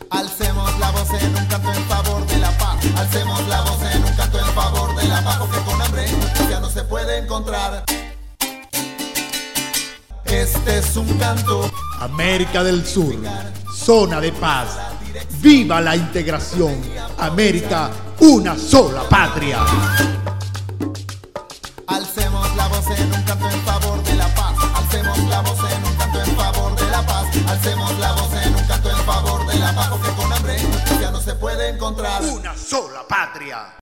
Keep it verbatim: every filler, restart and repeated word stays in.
Alcemos la voz en un canto en favor de la paz. Alcemos la voz en un canto en favor de la paz, porque con hambre ya no se puede encontrar. Este es un canto. América del Sur, zona de paz. ¡Viva la integración! América, una sola patria. Alcemos la voz en un canto en favor de la paz. Alcemos la voz en un canto en favor de la paz. Alcemos la voz en un canto en favor de la paz, porque con hambre ya no se puede encontrar. Una sola patria.